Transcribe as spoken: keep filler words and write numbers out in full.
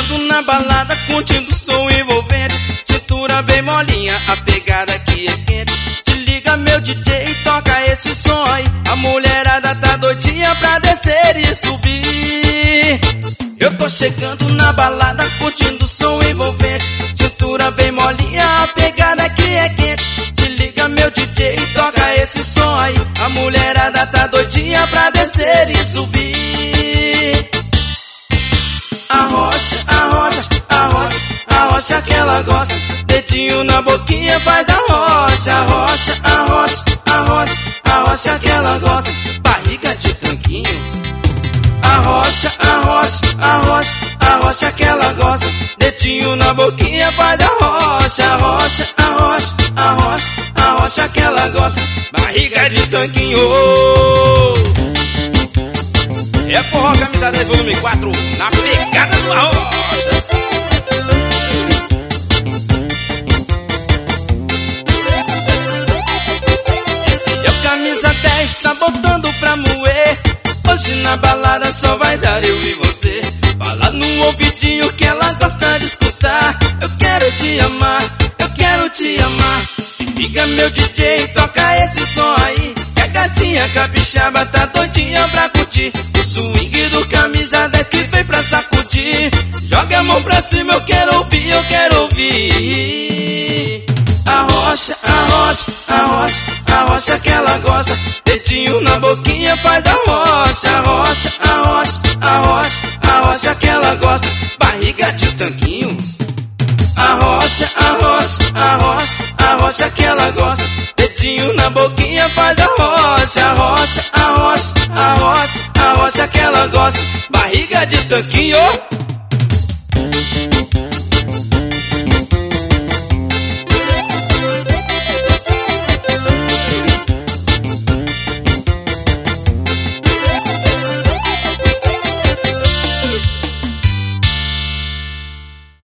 chegando na balada, curtindo som envolvente. Cintura bem molinha, a pegada aqui é quente. Te liga meu D J e toca esse som aí. A mulherada tá doidinha pra descer e subir. Eu tô chegando na balada, curtindo som envolvente. Cintura bem molinha, a pegada aqui é quente. Te liga meu D J e toca esse som aí. A mulherada tá doidinha pra descer e subir. Arrocha, arrocha, arrocha, arrocha que ela gosta. Dedinho na boquinha faz arrocha, arrocha, arrocha, arrocha, arrocha que ela gosta. Barriga de tanquinho. Arrocha, arrocha, arrocha, arrocha que ela gosta. Dedinho na boquinha faz arrocha, arrocha, arrocha, arrocha, arrocha que ela gosta. Barriga de tanquinho. É Forró Camisa dez volume quatro, na pegada do arrocha. Esse é o Camisa dez, tá botando pra moer. Hoje na balada só vai dar eu e você. Fala no ouvidinho que ela gosta de escutar. Eu quero te amar, eu quero te amar. Se liga meu D J, toca esse som aí. Que a gatinha capixaba tá doidinha pra curtir o swing do Camisa dez que vem pra sacudir. Joga a mão pra cima, eu quero ouvir, eu quero ouvir. Arrocha, arrocha, arrocha, arrocha que ela gosta. Dedinho na boquinha faz arrocha, arrocha, arrocha, arrocha, arrocha que ela gosta. Barriga de tanquinho. Arrocha, arrocha, arrocha, arrocha que ela gosta. Dedinho na boquinha faz arrocha, arrocha,